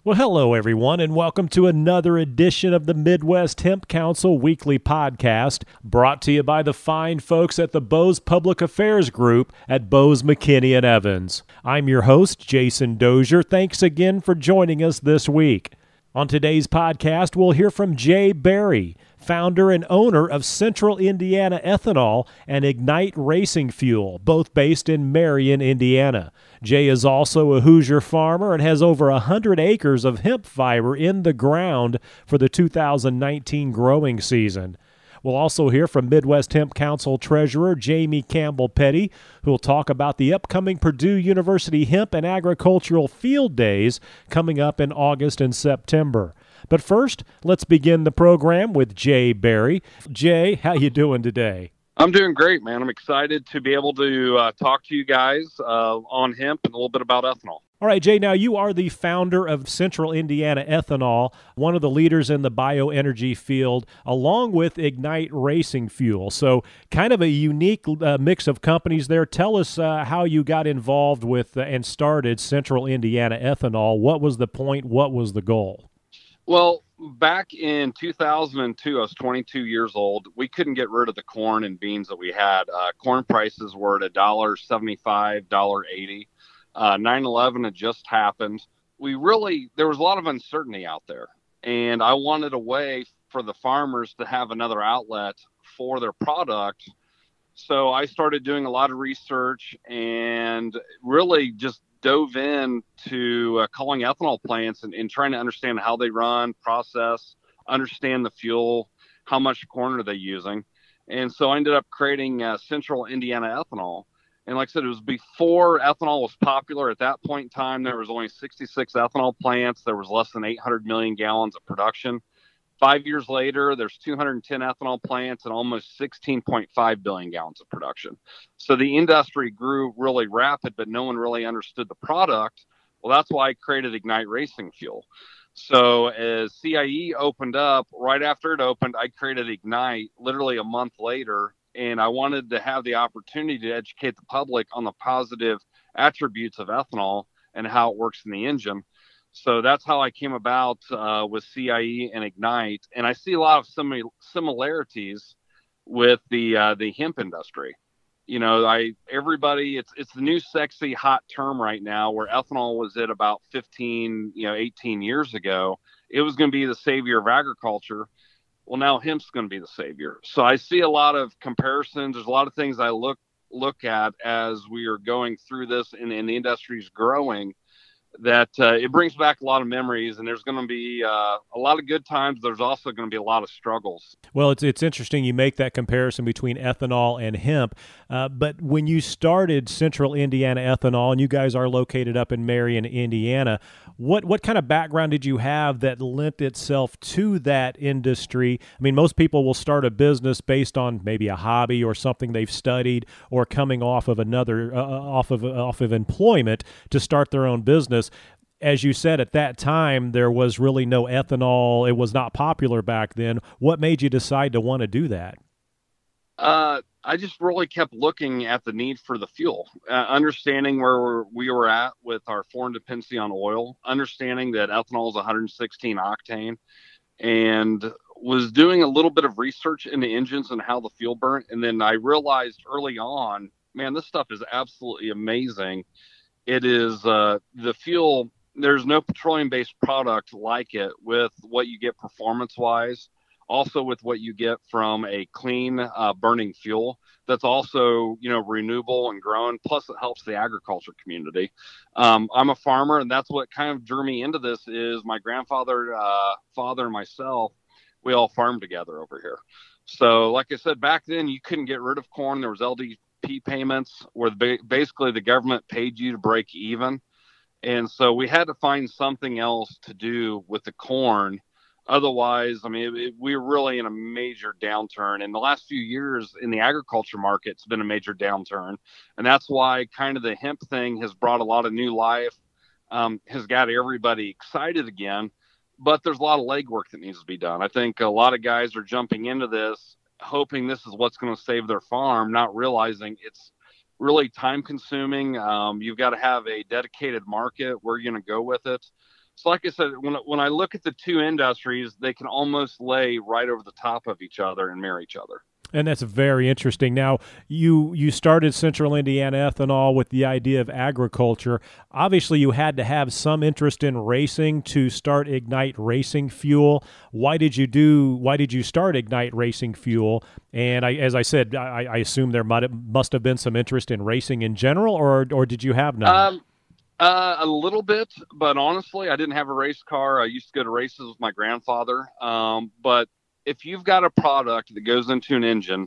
Well, hello, everyone, and welcome to another edition of the Midwest Hemp Council Weekly Podcast, brought to you by the fine folks at the Bose Public Affairs Group at Bose McKinney & Evans. I'm your host, Jason Dozier. Thanks again for joining us this week. On today's podcast, we'll hear from Jay Berry, founder and owner of Central Indiana Ethanol and Ignite Racing Fuel, both based in Marion, Indiana. Jay is also a Hoosier farmer and has over 100 acres of hemp fiber in the ground for the 2019 growing season. We'll also hear from Midwest Hemp Council Treasurer Jamie Campbell-Petty, who will talk about the upcoming Purdue University Hemp and Agricultural Field Days coming up in August and September. But first, let's begin the program with Jay Berry. Jay, how you doing today? I'm doing great, man. I'm excited to be able to talk to you guys on hemp and a little bit about ethanol. All right, Jay, now you are the founder of Central Indiana Ethanol, one of the leaders in the bioenergy field, along with Ignite Racing Fuel. So kind of a unique mix of companies there. Tell us how you got involved with and started Central Indiana Ethanol. What was the point? What was the goal? Well, back in 2002, I was 22 years old. We couldn't get rid of the corn and beans that we had. Corn prices were at $1.75, $1.80. 9/11 had just happened. There was a lot of uncertainty out there, and I wanted a way for the farmers to have another outlet for their product. So I started doing a lot of research and really just dove into calling ethanol plants and trying to understand how they run, process, understand the fuel, how much corn are they using. And so I ended up creating Central Indiana Ethanol. And like I said, it was before ethanol was popular. At that point in time, there was only 66 ethanol plants. There was less than 800 million gallons of production. 5 years later, there's 210 ethanol plants and almost 16.5 billion gallons of production. So the industry grew really rapid, but no one really understood the product. Well, that's why I created Ignite Racing Fuel. So as CIE opened up, right after it opened, I created Ignite literally a month later. And I wanted to have the opportunity to educate the public on the positive attributes of ethanol and how it works in the engine. So that's how I came about with CIE and Ignite. And I see a lot of similarities with the hemp industry. You know, it's the new sexy hot term right now, where ethanol was at about 18 years ago. It was going to be the savior of agriculture. Well, now hemp's going to be the savior. So I see a lot of comparisons. There's a lot of things I look at as we are going through this and the industry's growing, that it brings back a lot of memories, and there's going to be a lot of good times. There's also going to be a lot of struggles. Well, it's interesting you make that comparison between ethanol and hemp, but when you started Central Indiana Ethanol, and you guys are located up in Marion, Indiana, what kind of background did you have that lent itself to that industry? I mean, most people will start a business based on maybe a hobby or something they've studied, or coming off of off of employment to start their own business. As you said, at that time, there was really no ethanol. It was not popular back then. What made you decide to want to do that? I just really kept looking at the need for the fuel, understanding where we were at with our foreign dependency on oil, understanding that ethanol is 116 octane, and was doing a little bit of research into engines and how the fuel burnt. And then I realized early on, man, this stuff is absolutely amazing. It is the fuel. There's no petroleum-based product like it, with what you get performance-wise, also with what you get from a clean burning fuel that's also, renewable and grown. Plus, it helps the agriculture community. I'm a farmer, and that's what kind of drew me into this. Is my grandfather, father, and myself, we all farmed together over here. So, like I said, back then you couldn't get rid of corn. There was LDP payments where basically the government paid you to break even. And so we had to find something else to do with the corn. Otherwise, we were really in a major downturn. In the last few years in the agriculture market, it's been a major downturn. And that's why kind of the hemp thing has brought a lot of new life, has got everybody excited again. But there's a lot of legwork that needs to be done. I think a lot of guys are jumping into this, hoping this is what's going to save their farm, not realizing it's really time consuming. You've got to have a dedicated market where you're going to go with it. So like I said, when I look at the two industries, they can almost lay right over the top of each other and mirror each other. And that's very interesting. Now, you started Central Indiana Ethanol with the idea of agriculture. Obviously, you had to have some interest in racing to start Ignite Racing Fuel. Why did you start Ignite Racing Fuel? And as I said, I assume there must have been some interest in racing in general, or did you have none? A little bit, but honestly, I didn't have a race car. I used to go to races with my grandfather. But if you've got a product that goes into an engine,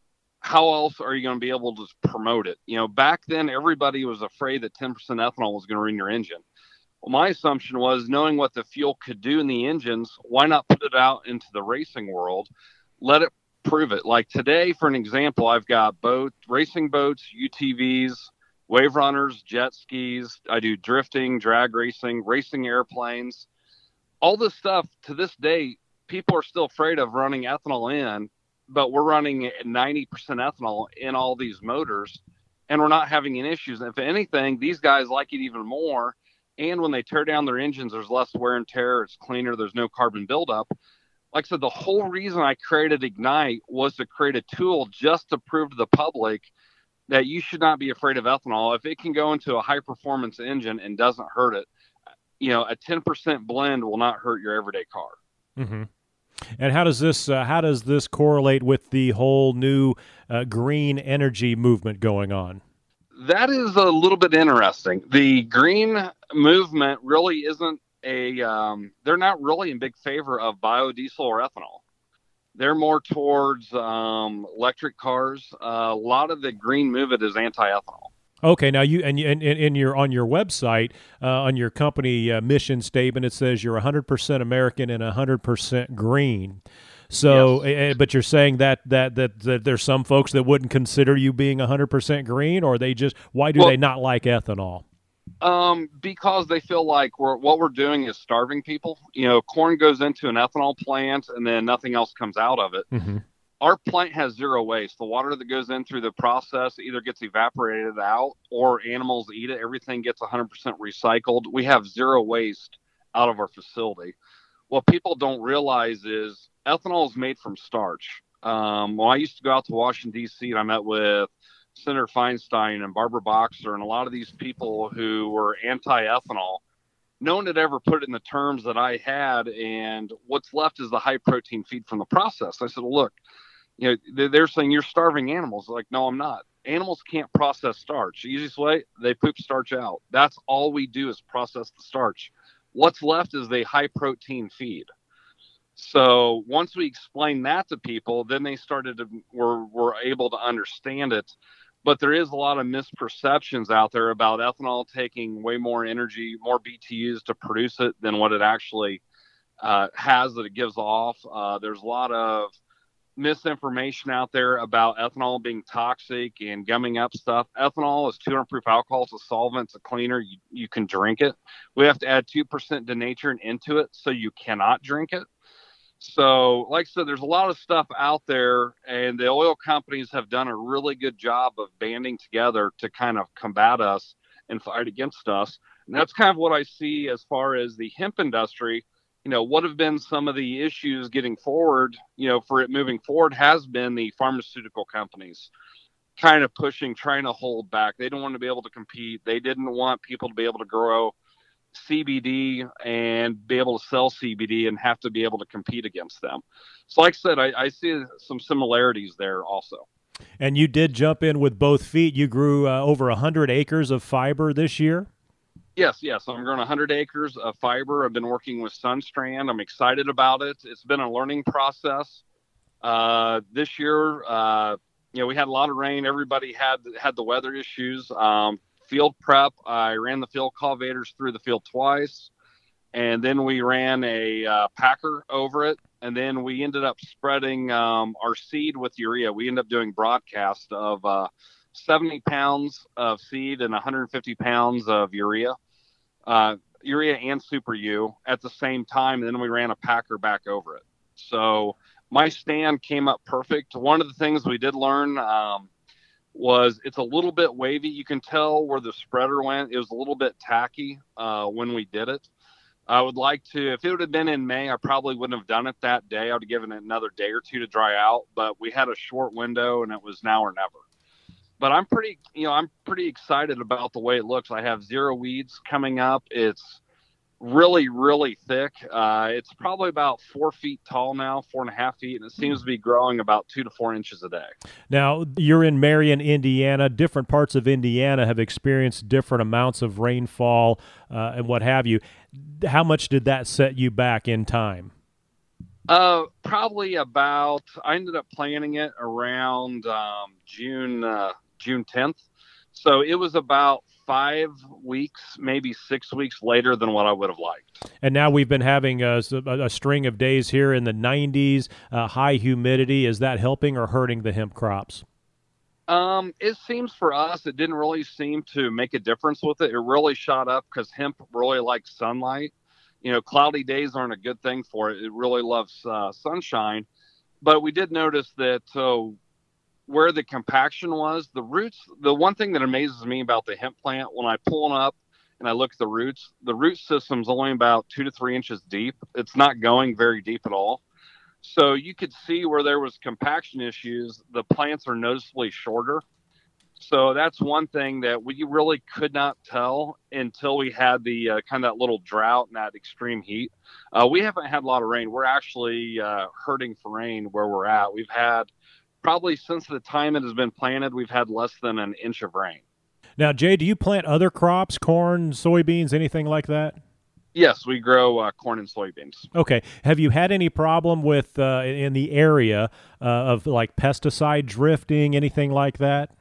how else are you going to be able to promote it? Back then, everybody was afraid that 10% ethanol was going to ruin your engine. Well, my assumption was, knowing what the fuel could do in the engines, why not put it out into the racing world? Let it prove it. Like today, for an example, I've got racing boats, UTVs, wave runners, jet skis. I do drifting, drag racing, racing airplanes. All this stuff, to this day, people are still afraid of running ethanol in, but we're running 90% ethanol in all these motors, and we're not having any issues. And if anything, these guys like it even more. And when they tear down their engines, there's less wear and tear. It's cleaner. There's no carbon buildup. Like I said, the whole reason I created Ignite was to create a tool just to prove to the public that you should not be afraid of ethanol. If it can go into a high performance engine and doesn't hurt it, a 10% blend will not hurt your everyday car. Mm-hmm. And how does this correlate with the whole new green energy movement going on? That is a little bit interesting. The green movement really isn't they're not really in big favor of biodiesel or ethanol. They're more towards electric cars. A lot of the green movement is anti-ethanol. Okay, now you in your on your website, on your company mission statement, it says you're 100% American and 100% green. So, Yes. but you're saying that there's some folks that wouldn't consider you being 100% green, or why do they not like ethanol? Because they feel like what we're doing is starving people. Corn goes into an ethanol plant and then nothing else comes out of it. Mm-hmm. Our plant has zero waste. The water that goes in through the process either gets evaporated out or animals eat it. Everything gets 100% recycled. We have zero waste out of our facility. What people don't realize is ethanol is made from starch. When I used to go out to Washington, D.C., and I met with Senator Feinstein and Barbara Boxer and a lot of these people who were anti-ethanol, no one had ever put it in the terms that I had, and what's left is the high protein feed from the process. I said, well, look, they're saying you're starving animals. Like, no, I'm not. Animals can't process starch. The easiest way, they poop starch out. That's all we do is process the starch. What's left is the high protein feed. So once we explained that to people, then they were able to understand it. But there is a lot of misperceptions out there about ethanol taking way more energy, more BTUs to produce it than what it actually has that it gives off. There's a lot of misinformation out there about ethanol being toxic and gumming up stuff. Ethanol is 200 proof alcohol. It's a solvent. It's a cleaner. You can drink it. We have to add 2% denatured into it, so you cannot drink it. So, like I said, there's a lot of stuff out there, and the oil companies have done a really good job of banding together to kind of combat us and fight against us. And that's kind of what I see as far as the hemp industry. What have been some of the issues getting forward, for it moving forward has been the pharmaceutical companies kind of pushing, trying to hold back. They don't want to be able to compete. They didn't want people to be able to grow CBD and be able to sell CBD and have to be able to compete against them. So like I said, I see some similarities there also. And you did jump in with both feet. You grew over 100 acres of fiber this year? Yes. I'm growing 100 acres of fiber. I've been working with Sunstrand. I'm excited about it. It's been a learning process. This year, we had a lot of rain. Everybody had the weather issues. Field prep, I ran the field cultivators through the field twice, and then we ran a packer over it, and then we ended up spreading our seed with urea. We ended up doing broadcast of 70 pounds of seed and 150 pounds of urea and Super U at the same time, and then we ran a packer back over it. So my stand came up perfect. One of the things we did learn was it's a little bit wavy. You can tell where the spreader went. It was a little bit tacky when we did it. I would like to, if it would have been in May, I probably wouldn't have done it that day. I would have given it another day or two to dry out, but we had a short window and it was now or never. But I'm pretty excited about the way it looks. I have zero weeds coming up. It's really, really thick. It's probably about 4 feet tall now, 4.5 feet, and it seems to be growing about 2 to 4 inches a day. Now, you're in Marion, Indiana. Different parts of Indiana have experienced different amounts of rainfall and what have you. How much did that set you back in time? Probably about, I ended up planning it around June 10th. So it was about 5 weeks, maybe 6 weeks later than what I would have liked. And now we've been having a string of days here in the 90s, high humidity. Is that helping or hurting the hemp crops? It seems for us, it didn't really seem to make a difference with it. It really shot up because hemp really likes sunlight. Cloudy days aren't a good thing for it. It really loves sunshine. But we did notice that where the compaction was, the roots, the one thing that amazes me about the hemp plant, when I pull them up and I look at the root system's only about 2 to 3 inches deep. It's not going very deep at all. So you could see where there was compaction issues, the plants are noticeably shorter. So that's one thing that we really could not tell until we had the kind of that little drought and that extreme heat. We haven't had a lot of rain. We're actually hurting for rain where we're at. We've had probably since the time it has been planted, we've had less than an inch of rain. Now, Jay, do you plant other crops, corn, soybeans, anything like that? Yes, we grow corn and soybeans. Okay. Have you had any problem with in the area of like pesticide drifting, anything like that?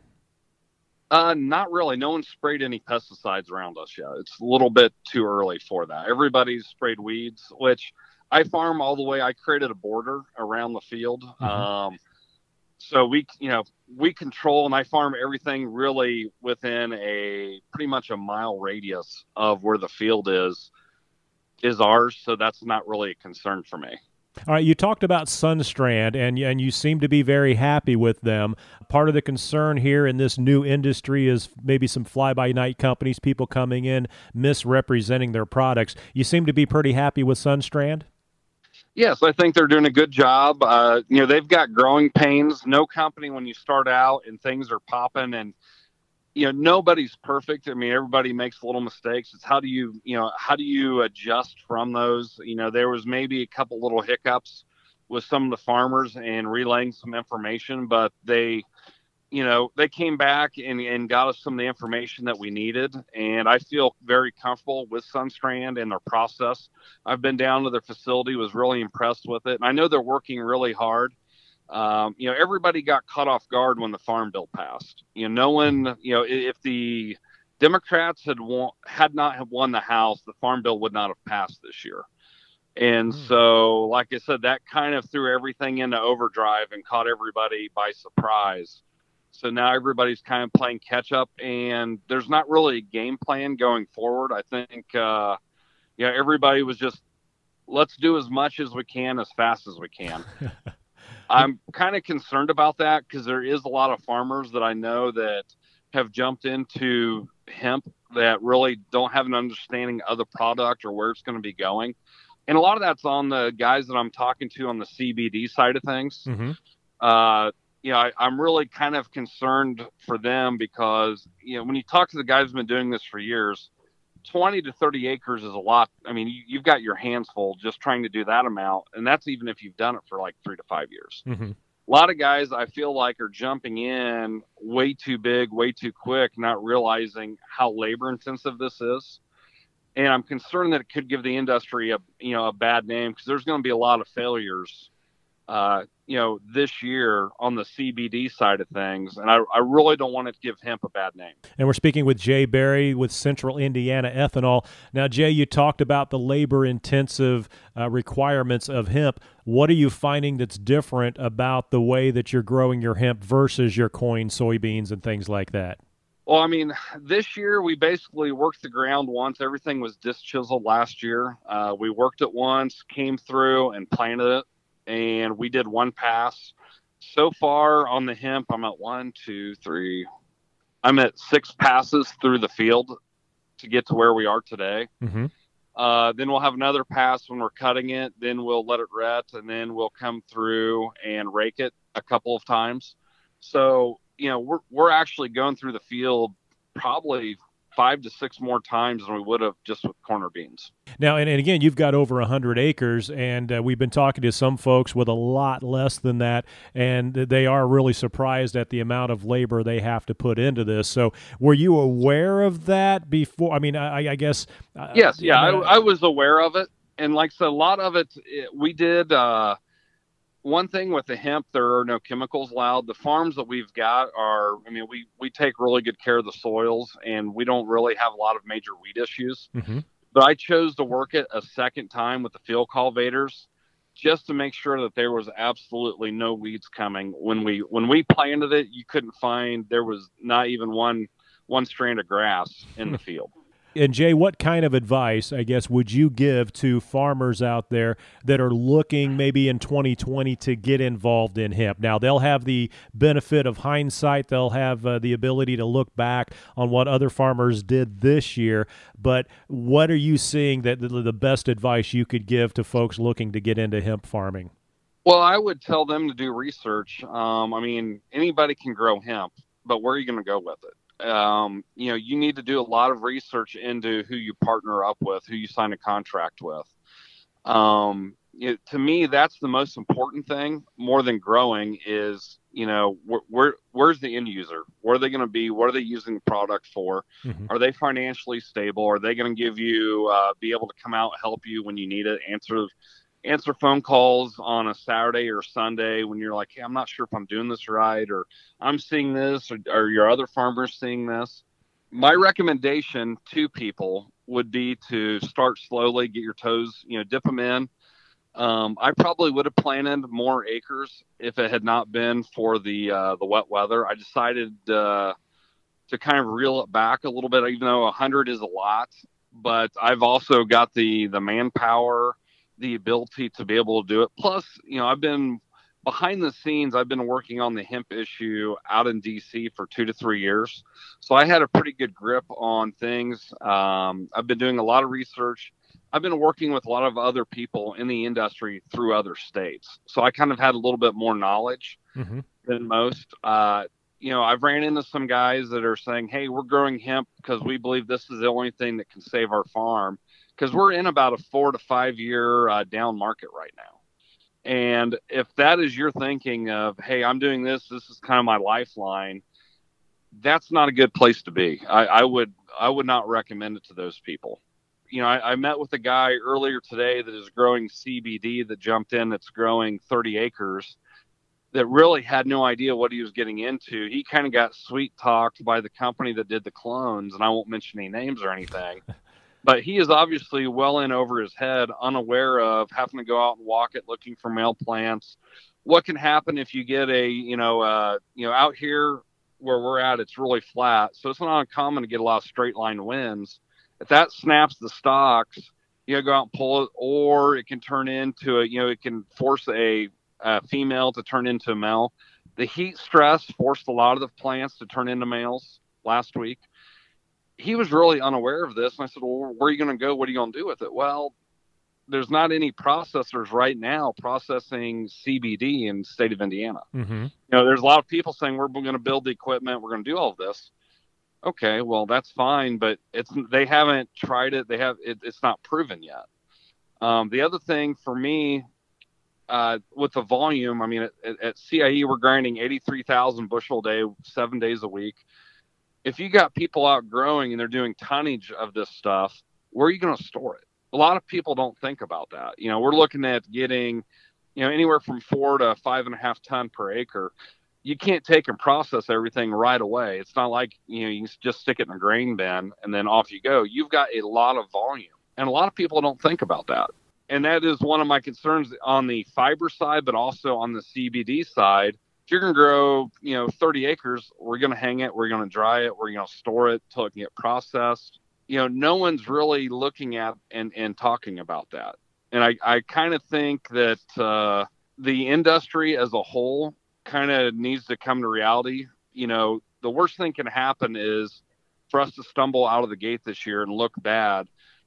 Not really. No one sprayed any pesticides around us yet. It's a little bit too early for that. Everybody's sprayed weeds, which I farm all the way. I created a border around the field. Mm-hmm. So we control, and I farm everything really within a pretty much a mile radius of where the field is ours. So that's not really a concern for me. All right, you talked about Sunstrand, and you seem to be very happy with them. Part of the concern here in this new industry is maybe some fly-by-night companies, people coming in, misrepresenting their products. You seem to be pretty happy with Sunstrand? Yes, I think they're doing a good job. They've got growing pains. No company, when you start out and things are popping and nobody's perfect. I mean, everybody makes little mistakes. It's how do you adjust from those? There was maybe a couple little hiccups with some of the farmers and relaying some information, but they came back and got us some of the information that we needed. And I feel very comfortable with Sunstrand and their process. I've been down to their facility, was really impressed with it. And I know they're working really hard. Everybody got caught off guard when the Farm Bill passed. No one, if the Democrats had not have won the House, the Farm Bill would not have passed this year. And so, like I said, that kind of threw everything into overdrive and caught everybody by surprise. So now everybody's kind of playing catch up, and there's not really a game plan going forward. I think, everybody was just, let's do as much as we can, as fast as we can. I'm kind of concerned about that because there is a lot of farmers that I know that have jumped into hemp that really don't have an understanding of the product or where it's going to be going. And a lot of that's on the guys that I'm talking to on the CBD side of things. Mm-hmm. I'm really kind of concerned for them because, when you talk to the guys who've been doing this for years, 20 to 30 acres is a lot. I mean, you've got your hands full just trying to do that amount. And that's even if you've done it for like 3 to 5 years. Mm-hmm. A lot of guys I feel like are jumping in way too big, way too quick, not realizing how labor intensive this is. And I'm concerned that it could give the industry a bad name because there's going to be a lot of failures, this year on the CBD side of things. And I really don't want it to give hemp a bad name. And we're speaking with Jay Berry with Central Indiana Ethanol. Now, Jay, you talked about the labor-intensive requirements of hemp. What are you finding that's different about the way that you're growing your hemp versus your corn, soybeans, and things like that? Well, I mean, this year we basically worked the ground once. Everything was disc chiseled last year. We worked it once, came through and planted it. And we did one pass. So far on the hemp, I'm at 6 passes through the field to get to where we are today. Mm-hmm. Then we'll have another pass when we're cutting it. Then we'll let it rest, and then we'll come through and rake it a couple of times. So, we're actually going through the field probably 5 to 6 more times than we would have just with corner beans. Now, and again, you've got over 100 acres, and we've been talking to some folks with a lot less than that, and they are really surprised at the amount of labor they have to put into this. So were you aware of that before? I mean, I guess. Yes, yeah, I was aware of it. And like I said, a lot of it, we did one thing with the hemp, there are no chemicals allowed. The farms that we've got we take really good care of the soils, and we don't really have a lot of major weed issues. Mm-hmm. But I chose to work it a second time with the field cultivators just to make sure that there was absolutely no weeds coming. When we planted it, you couldn't find, there was not even one strand of grass in the field. And Jay, what kind of advice, I guess, would you give to farmers out there that are looking maybe in 2020 to get involved in hemp? Now, they'll have the benefit of hindsight. They'll have the ability to look back on what other farmers did this year. But what are you seeing that the best advice you could give to folks looking to get into hemp farming? Well, I would tell them to do research. Anybody can grow hemp, but where are you going to go with it? You need to do a lot of research into who you partner up with, who you sign a contract with. To me, that's the most important thing, more than growing, is, where's the end user? Where are they going to be? What are they using the product for? Mm-hmm. Are they financially stable? Are they going to give you, be able to come out, help you when you need it, answer phone calls on a Saturday or Sunday when you're like, hey, I'm not sure if I'm doing this right, or I'm seeing this, or your other farmers seeing this. My recommendation to people would be to start slowly, get your toes, dip them in. I probably would have planted more acres if it had not been for the wet weather. I decided to kind of reel it back a little bit, even though 100 is a lot, but I've also got the manpower, the ability to be able to do it. Plus, I've been behind the scenes. I've been working on the hemp issue out in DC for 2 to 3 years. So I had a pretty good grip on things. I've been doing a lot of research. I've been working with a lot of other people in the industry through other states. So I kind of had a little bit more knowledge Mm-hmm. than most. I've ran into some guys that are saying, hey, we're growing hemp because we believe this is the only thing that can save our farm, because we're in about a 4 to 5 year down market right now. And if that is your thinking of, hey, I'm doing this is kind of my lifeline, that's not a good place to be. I would not recommend it to those people. I met with a guy earlier today that is growing CBD that jumped in, that's growing 30 acres, that really had no idea what he was getting into. He kind of got sweet talked by the company that did the clones, and I won't mention any names or anything. But he is obviously well in over his head, unaware of having to go out and walk it, looking for male plants. What can happen if you get out here where we're at, it's really flat. So it's not uncommon to get a lot of straight line winds. If that snaps the stalks, you go out and pull it, or it can turn into it can force a female to turn into a male. The heat stress forced a lot of the plants to turn into males last week. He was really unaware of this. And I said, well, where are you going to go? What are you going to do with it? Well, there's not any processors right now processing CBD in the state of Indiana. Mm-hmm. There's a lot of people saying we're going to build the equipment, we're going to do all of this. Okay, well, that's fine, but they haven't tried it. It's not proven yet. The other thing for me, with the volume, at CIE, we're grinding 83,000 bushel a day, 7 days a week. If you got people out growing and they're doing tonnage of this stuff, where are you going to store it? A lot of people don't think about that. We're looking at getting, anywhere from 4 to 5.5 ton per acre. You can't take and process everything right away. It's not like, you can just stick it in a grain bin and then off you go. You've got a lot of volume, and a lot of people don't think about that. And that is one of my concerns on the fiber side, but also on the CBD side. If you're going to grow, 30 acres, we're going to hang it, we're going to dry it, we're going to store it till it can get processed. No one's really looking at and talking about that. And I kind of think that the industry as a whole kind of needs to come to reality. The worst thing can happen is for us to stumble out of the gate this year and look bad.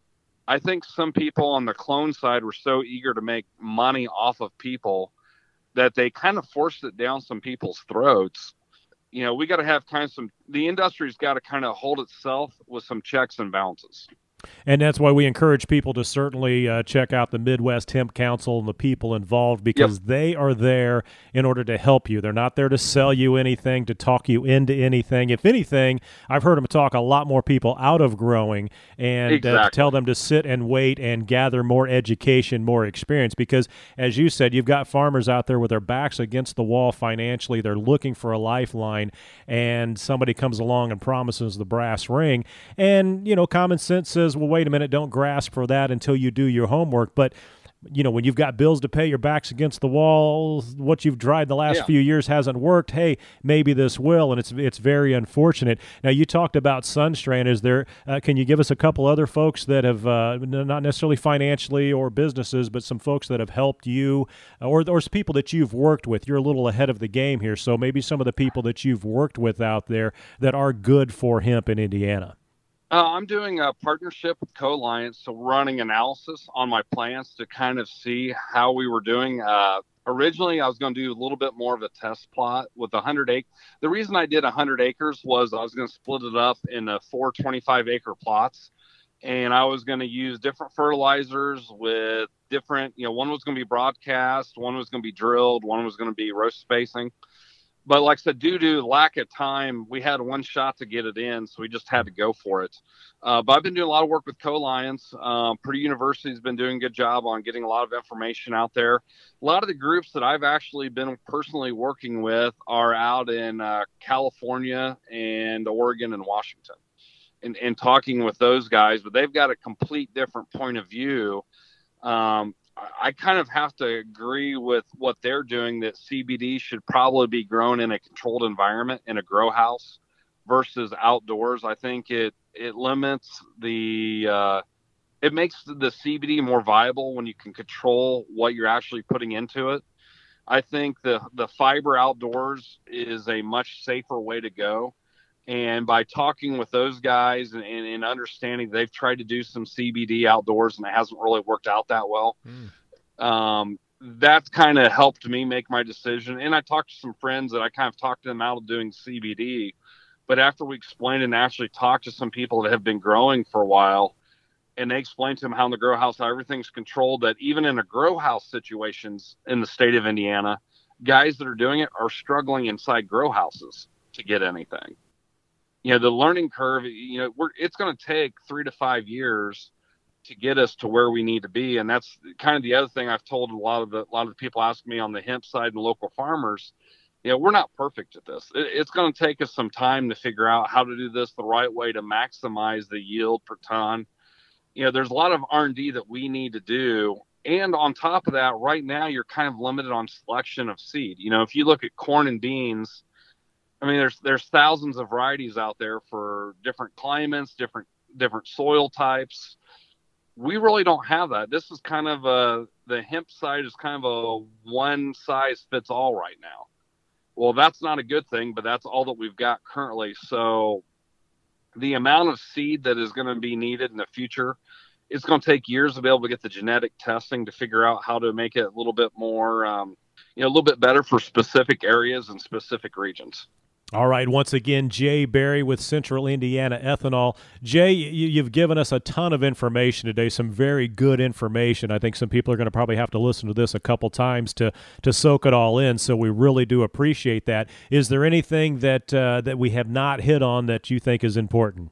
I think some people on the clone side were so eager to make money off of people that they kind of forced it down some people's throats. We got to have kind of the industry's got to kind of hold itself with some checks and balances. And that's why we encourage people to certainly check out the Midwest Hemp Council and the people involved, Yep. because they are there in order to help you. They're not there to sell you anything, to talk you into anything. If anything, I've heard them talk a lot more people out of growing, and Exactly. to tell them to sit and wait and gather more education, more experience. Because, as you said, you've got farmers out there with their backs against the wall financially. They're looking for a lifeline, and somebody comes along and promises the brass ring. And, common sense says, well, wait a minute, don't grasp for that until you do your homework. But when you've got bills to pay, your back's against the wall, what you've tried the last few years hasn't worked. Hey, maybe this will, and it's very unfortunate. Now, you talked about Sunstrand. Is there? Can you give us a couple other folks that have not necessarily financially or businesses, but some folks that have helped you, or people that you've worked with? You're a little ahead of the game here, so maybe some of the people that you've worked with out there that are good for hemp in Indiana. I'm doing a partnership with Co-Alliance, so running analysis on my plants to kind of see how we were doing. Originally, I was going to do a little bit more of a test plot with 100 acres. The reason I did 100 acres was I was going to split it up into 4 25-acre plots, and I was going to use different fertilizers with different, one was going to be broadcast, one was going to be drilled, one was going to be row spacing. But like I said, due to lack of time, we had one shot to get it in, so we just had to go for it. But I've been doing a lot of work with Co-Alliance. Purdue University's been doing a good job on getting a lot of information out there. A lot of the groups that I've actually been personally working with are out in California and Oregon and Washington, and talking with those guys, but they've got a complete different point of view. I kind of have to agree with what they're doing, that CBD should probably be grown in a controlled environment in a grow house versus outdoors. I think it limits it makes the CBD more viable when you can control what you're actually putting into it. I think the fiber outdoors is a much safer way to go. And by talking with those guys and understanding they've tried to do some CBD outdoors and it hasn't really worked out that well, that's kind of helped me make my decision. And I talked to some friends that I kind of talked them out of doing CBD. But after we explained and actually talked to some people that have been growing for a while, and they explained to them how in the grow house, how everything's controlled, that even in a grow house situations in the state of Indiana, guys that are doing it are struggling inside grow houses to get anything. The learning curve, it's going to take 3 to 5 years to get us to where we need to be. And that's kind of the other thing I've told a lot of the people asking me on the hemp side and local farmers. We're not perfect at this. It's going to take us some time to figure out how to do this the right way to maximize the yield per ton. There's a lot of R&D that we need to do. And on top of that, right now, you're kind of limited on selection of seed. If you look at corn and beans, I mean, there's thousands of varieties out there for different climates, different soil types. We really don't have that. This is kind of the hemp side is kind of a one size fits all right now. Well, that's not a good thing, but that's all that we've got currently. So the amount of seed that is going to be needed in the future, it's going to take years to be able to get the genetic testing to figure out how to make it a little bit more, a little bit better for specific areas and specific regions. All right, once again, Jay Berry with Central Indiana Ethanol. Jay, you've given us a ton of information today, some very good information. I think some people are going to probably have to listen to this a couple times to soak it all in, so we really do appreciate that. Is there anything that we have not hit on that you think is important?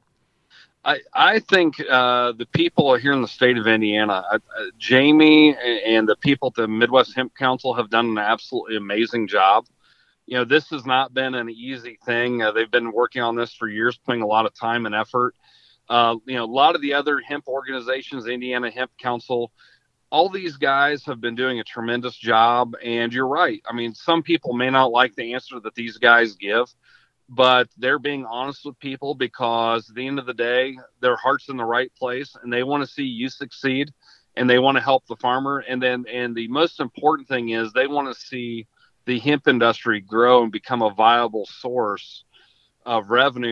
I think the people here in the state of Indiana, Jamie and the people at the Midwest Hemp Council have done an absolutely amazing job. This has not been an easy thing. They've been working on this for years, putting a lot of time and effort. A lot of the other hemp organizations, the Indiana Hemp Council, all these guys have been doing a tremendous job. And you're right. I mean, some people may not like the answer that these guys give, but they're being honest with people because at the end of the day, their heart's in the right place and they want to see you succeed and they want to help the farmer. And the most important thing is they want to see the hemp industry grow and become a viable source of revenue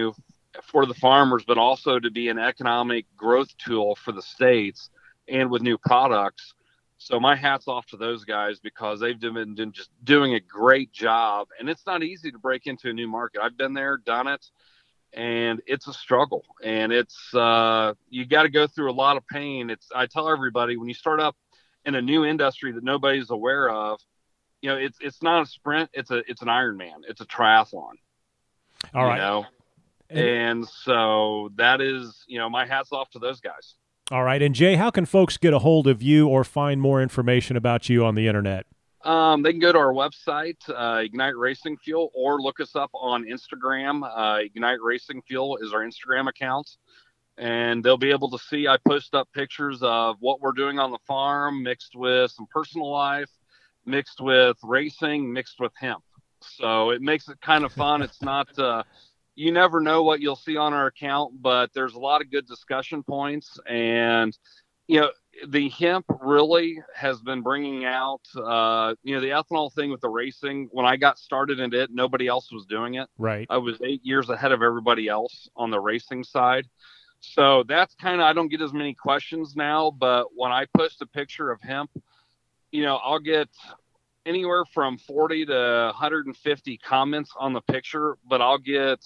for the farmers, but also to be an economic growth tool for the states and with new products. So my hat's off to those guys because they've been just doing a great job. And it's not easy to break into a new market. I've been there, done it, and it's a struggle. And it's you got to go through a lot of pain. I tell everybody, when you start up in a new industry that nobody's aware of, it's not a sprint. It's an Ironman. It's a triathlon. All right. You know? And so that is, my hat's off to those guys. All right. And Jay, how can folks get a hold of you or find more information about you on the internet? They can go to our website, Ignite Racing Fuel, or look us up on Instagram. Ignite Racing Fuel is our Instagram account. And they'll be able to see, I post up pictures of what we're doing on the farm, mixed with some personal life, mixed with racing, mixed with hemp. So it makes it kind of fun. It's not, you never know what you'll see on our account, but there's a lot of good discussion points. And, the hemp really has been bringing out, the ethanol thing with the racing. When I got started in it, nobody else was doing it. Right. I was 8 years ahead of everybody else on the racing side. So that's I don't get as many questions now, but when I post a picture of hemp, I'll get anywhere from 40 to 150 comments on the picture, but I'll get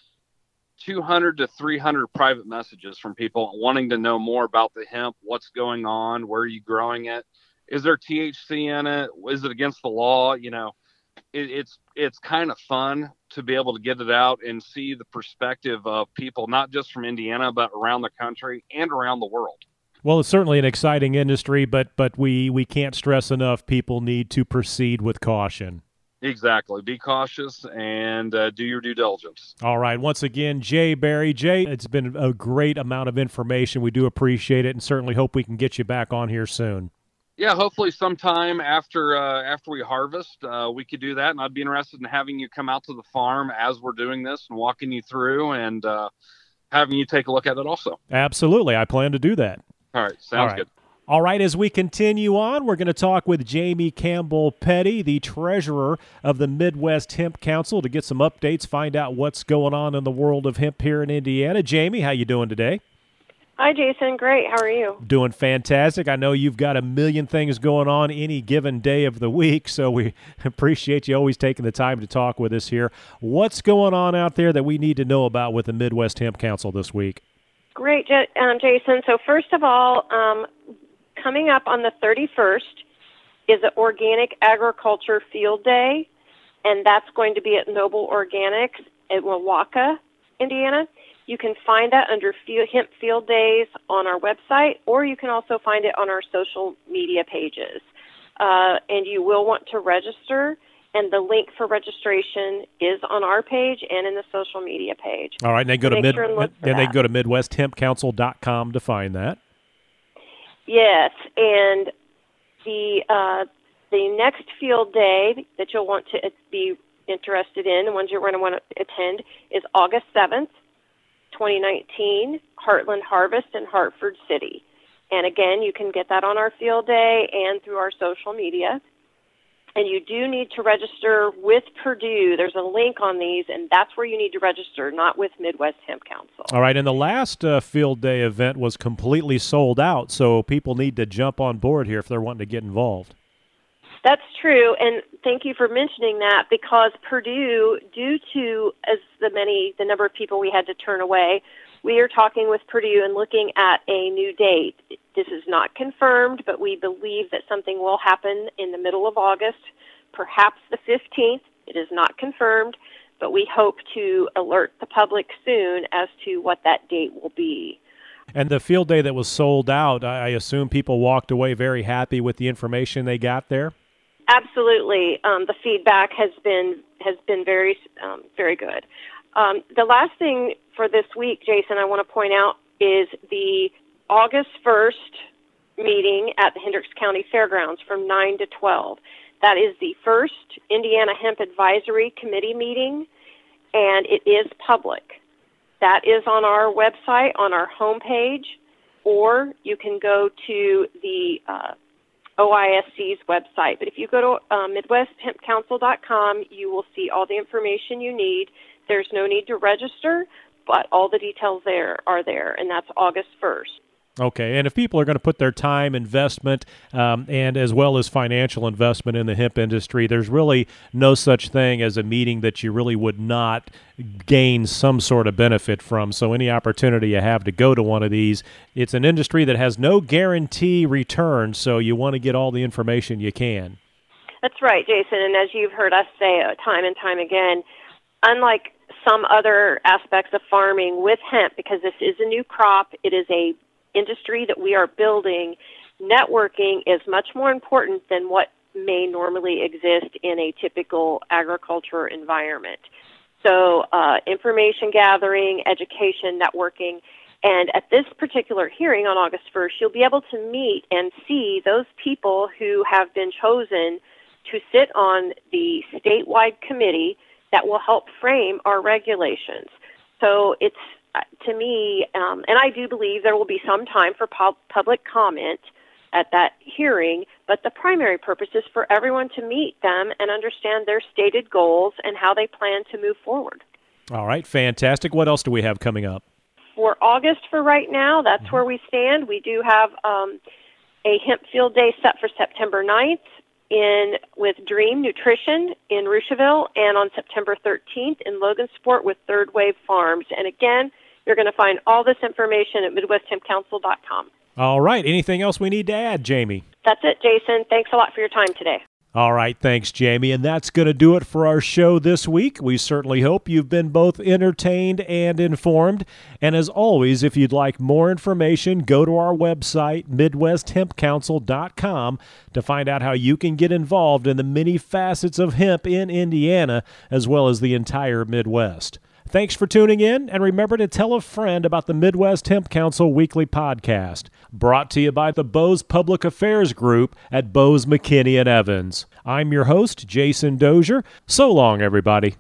200 to 300 private messages from people wanting to know more about the hemp, what's going on, where are you growing it, is there THC in it, is it against the law? It's kind of fun to be able to get it out and see the perspective of people, not just from Indiana, but around the country and around the world. Well, it's certainly an exciting industry, but we can't stress enough people need to proceed with caution. Exactly. Be cautious and do your due diligence. All right. Once again, Jay Berry. Jay, it's been a great amount of information. We do appreciate it and certainly hope we can get you back on here soon. Yeah, hopefully sometime after we harvest, we could do that. And I'd be interested in having you come out to the farm as we're doing this and walking you through and having you take a look at it also. Absolutely. I plan to do that. All right. Sounds good. All right, as we continue on, we're going to talk with Jamie Campbell Petty, the treasurer of the Midwest Hemp Council, to get some updates, find out what's going on in the world of hemp here in Indiana. Jamie, how you doing today? Hi, Jason. Great. How are you? Doing fantastic. I know you've got a million things going on any given day of the week, so we appreciate you always taking the time to talk with us here. What's going on out there that we need to know about with the Midwest Hemp Council this week? Great, Jason. So first of all, coming up on the 31st is an Organic Agriculture Field Day, and that's going to be at Noble Organics in Wauwaka, Indiana. You can find that under Hemp Field Days on our website, or you can also find it on our social media pages. And you will want to register, and the link for registration is on our page and in the social media page. All right, and they go to midwesthempcouncil.com to find that. Yes, and the next field day that you'll want to be interested in, the ones you're going to want to attend, is August 7th, 2019, Heartland Harvest in Hartford City. And again, you can get that on our field day and through our social media. And you do need to register with Purdue. There's a link on these, and that's where you need to register, not with Midwest Hemp Council. All right, and the last field day event was completely sold out, so people need to jump on board here if they're wanting to get involved. That's true, and thank you for mentioning that, because Purdue, due to the number of people we had to turn away, we are talking with Purdue and looking at a new date. This is not confirmed, but we believe that something will happen in the middle of August, perhaps the 15th. It is not confirmed, but we hope to alert the public soon as to what that date will be. And the field day that was sold out, I assume people walked away very happy with the information they got there? Absolutely. The feedback has been very, very good. The last thing for this week, Jason, I want to point out is the August 1st meeting at the Hendricks County Fairgrounds from 9 to 12. That is the first Indiana Hemp Advisory Committee meeting, and it is public. That is on our website, on our homepage, or you can go to the OISC's website. But if you go to MidwestHempCouncil.com, you will see all the information you need. There's no need to register, but all the details are there, and that's August 1st. Okay, and if people are going to put their time, investment, and as well as financial investment in the hemp industry, there's really no such thing as a meeting that you really would not gain some sort of benefit from. So any opportunity you have to go to one of these, it's an industry that has no guarantee return, so you want to get all the information you can. That's right, Jason, and as you've heard us say time and time again, unlike some other aspects of farming with hemp, because this is a new crop, it is a industry that we are building, networking is much more important than what may normally exist in a typical agriculture environment. So information gathering, education, networking, and at this particular hearing on August 1st, you'll be able to meet and see those people who have been chosen to sit on the statewide committee that will help frame our regulations. So it's to me, and I do believe there will be some time for public comment at that hearing, but the primary purpose is for everyone to meet them and understand their stated goals and how they plan to move forward. All right, fantastic. What else do we have coming up? For August, for right now, that's where we stand. We do have a hemp field day set for September 9th with Dream Nutrition in Rushville, and on September 13th in Logansport with Third Wave Farms. And again, you're going to find all this information at MidwestHempCouncil.com. All right. Anything else we need to add, Jamie? That's it, Jason. Thanks a lot for your time today. All right. Thanks, Jamie. And that's going to do it for our show this week. We certainly hope you've been both entertained and informed. And as always, if you'd like more information, go to our website, MidwestHempCouncil.com, to find out how you can get involved in the many facets of hemp in Indiana, as well as the entire Midwest. Thanks for tuning in, and remember to tell a friend about the Midwest Hemp Council Weekly Podcast, brought to you by the Bose Public Affairs Group at Bose, McKinney & Evans. I'm your host, Jason Dozier. So long, everybody.